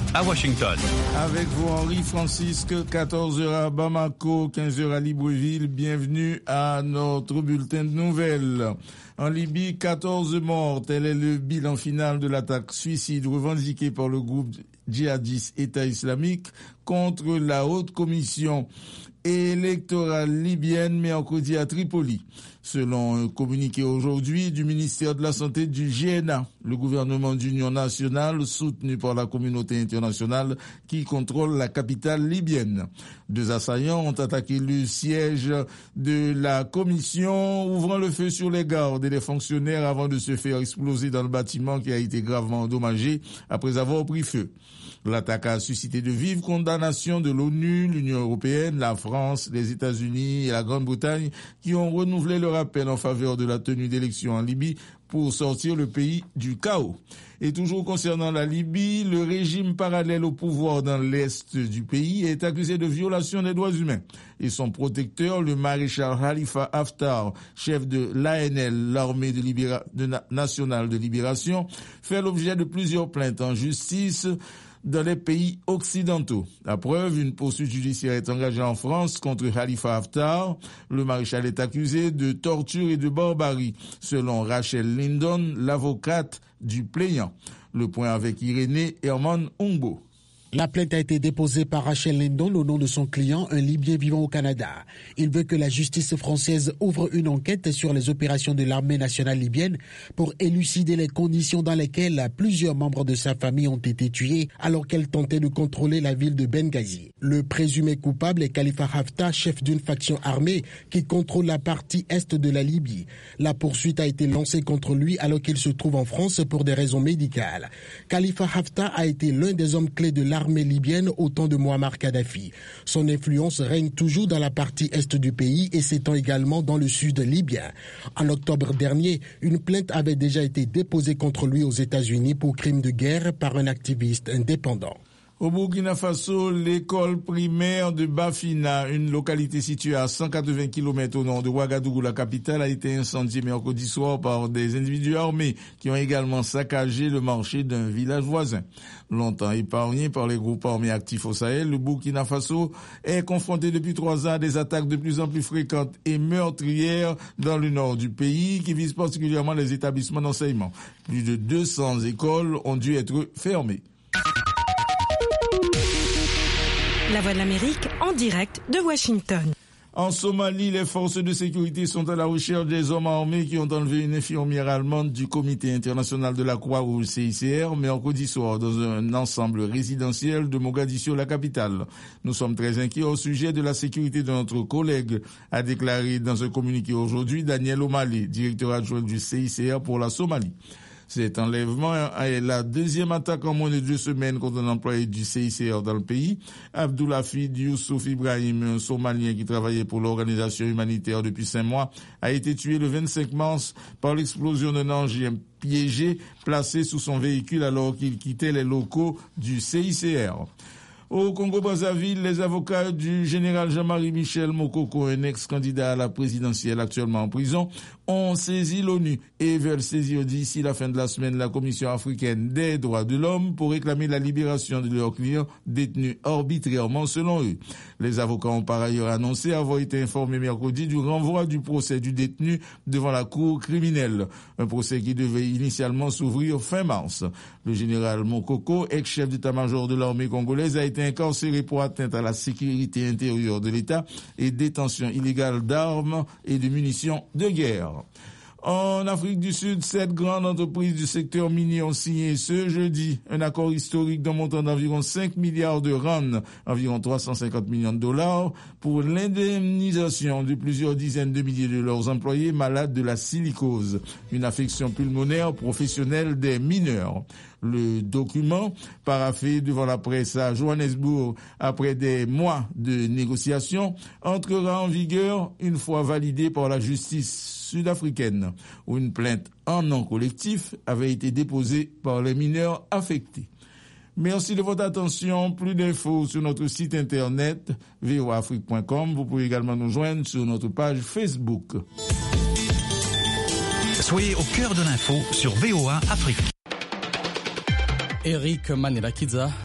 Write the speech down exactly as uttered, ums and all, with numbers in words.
à Washington. Avec vous, Henri Francisque, quatorze heures à Bamako, quinze heures à Libreville. Bienvenue à notre bulletin de nouvelles. En Libye, quatorze morts. Tel est le bilan final de l'attaque suicide revendiquée par le groupe djihadiste État islamique contre la haute commission électorale libyenne mercredi à Tripoli. Selon un communiqué aujourd'hui du ministère de la Santé du G N A, le gouvernement d'union nationale soutenu par la communauté internationale qui contrôle la capitale libyenne. Deux assaillants ont attaqué le siège de la commission, ouvrant le feu sur les gardes et les fonctionnaires avant de se faire exploser dans le bâtiment qui a été gravement endommagé après avoir pris feu. L'attaque a suscité de vives condamnations de l'ONU, l'Union européenne, la France, les États-Unis et la Grande-Bretagne qui ont renouvelé leur appel en faveur de la tenue d'élections en Libye pour sortir le pays du chaos. Et toujours concernant la Libye, le régime parallèle au pouvoir dans l'est du pays est accusé de violation des droits humains. Et son protecteur, le maréchal Khalifa Haftar, chef de l'A N L, l'armée de libéra- de na- nationale de libération, fait l'objet de plusieurs plaintes en justice dans les pays occidentaux. La preuve, une poursuite judiciaire est engagée en France contre Khalifa Haftar. Le maréchal est accusé de torture et de barbarie, selon Rachel Lindon, l'avocate du plaignant. Le point avec Irénée Herman Ongbo. La plainte a été déposée par Rachel Lindon au nom de son client, un Libyen vivant au Canada. Il veut que la justice française ouvre une enquête sur les opérations de l'armée nationale libyenne pour élucider les conditions dans lesquelles plusieurs membres de sa famille ont été tués alors qu'elle tentait de contrôler la ville de Benghazi. Le présumé coupable est Khalifa Haftar, chef d'une faction armée qui contrôle la partie est de la Libye. La poursuite a été lancée contre lui alors qu'il se trouve en France pour des raisons médicales. Khalifa Haftar a été l'un des hommes clés de l'armée l'armée libyenne au temps de Muammar Kadhafi. Son influence règne toujours dans la partie est du pays et s'étend également dans le sud libyen. En octobre dernier, une plainte avait déjà été déposée contre lui aux États-Unis pour crimes de guerre par un activiste indépendant. Au Burkina Faso, l'école primaire de Bafina, une localité située à cent quatre-vingts kilomètres au nord de Ouagadougou, la capitale, a été incendiée mercredi soir par des individus armés qui ont également saccagé le marché d'un village voisin. Longtemps épargné par les groupes armés actifs au Sahel, le Burkina Faso est confronté depuis trois ans à des attaques de plus en plus fréquentes et meurtrières dans le nord du pays qui visent particulièrement les établissements d'enseignement. Plus de deux cents écoles ont dû être fermées. La Voix de l'Amérique en direct de Washington. En Somalie, les forces de sécurité sont à la recherche des hommes armés qui ont enlevé une infirmière allemande du Comité international de la Croix-Rouge C I C R mercredi soir dans un ensemble résidentiel de Mogadiscio, la capitale. Nous sommes très inquiets au sujet de la sécurité de notre collègue, a déclaré dans un communiqué aujourd'hui Daniel O'Malley, directeur adjoint du C I C R pour la Somalie. Cet enlèvement est la deuxième attaque en moins de deux semaines contre un employé du C I C R dans le pays. Abdoulafid Youssouf Ibrahim, un Somalien qui travaillait pour l'organisation humanitaire depuis cinq mois, a été tué le vingt-cinq mars par l'explosion d'un engin piégé placé sous son véhicule alors qu'il quittait les locaux du C I C R. Au Congo-Brazzaville, les avocats du général Jean-Marie Michel Mokoko, un ex-candidat à la présidentielle actuellement en prison, ont saisi l'ONU et veulent saisir d'ici la fin de la semaine la Commission africaine des droits de l'homme pour réclamer la libération de leurs clients détenus arbitrairement selon eux. Les avocats ont par ailleurs annoncé avoir été informés mercredi du renvoi du procès du détenu devant la cour criminelle, un procès qui devait initialement s'ouvrir fin mars. Le général Mokoko, ex-chef d'état-major de l'armée congolaise, a été incarcéré pour atteinte à la sécurité intérieure de l'État et détention illégale d'armes et de munitions de guerre. En Afrique du Sud, sept grandes entreprises du secteur minier ont signé ce jeudi un accord historique d'un montant d'environ cinq milliards de rands, environ trois cent cinquante millions de dollars, pour l'indemnisation de plusieurs dizaines de milliers de leurs employés malades de la silicose, une affection pulmonaire professionnelle des mineurs. Le document, paraphé devant la presse à Johannesburg après des mois de négociations, entrera en vigueur une fois validé par la justice sud-africaine, où une plainte en nom collectif avait été déposée par les mineurs affectés. Merci de votre attention. Plus d'infos sur notre site internet v o a afrique point com. Vous pouvez également nous joindre sur notre page Facebook. Soyez au cœur de l'info sur V O A Afrique. Eric Manelakiza